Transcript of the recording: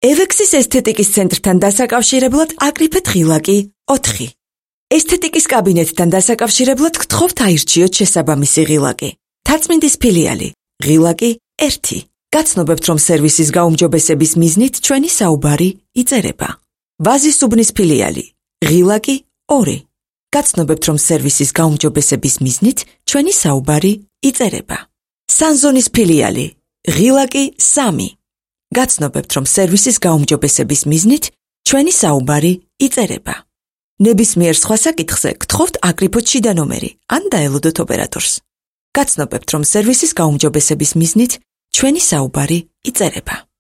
ევექსის ესთეტიკის ცენტრთან დასაკავშირებლად აკრიფეთ ღილაკი 4. ესთეტიკის კაბინეტთან დასაკავშირებლად გთხოვთ აირჩიოთ შესაბამისი ღილაკი. თარწმინდის ფილიალი ღილაკი 1. გაცნობებთ, რომ სერვისის გაუმჯობესების მიზნით ჩვენი საუბარი იწერება. ვაზის უბნის ფილიალი ღილაკი 2. გაცნობებთ, რომ სერვისის გაუმჯობესების მიზნით ჩვენი საუბარი იწერება. სანზონის ფილიალი ღილაკი 3. გაცნობებთ, რომ სერვისის გაუმჯობესების მიზნით ჩვენი საუბარი იწერება. ნებისმიერ სხვა საკითხზე გთხოვთ აკრიფოთ შიდა ნომერი ან დაელოდოთ ოპერატორს. გაცნობებთ, რომ სერვისის გაუმჯობესების მიზნით ჩვენი საუბარი იწერება.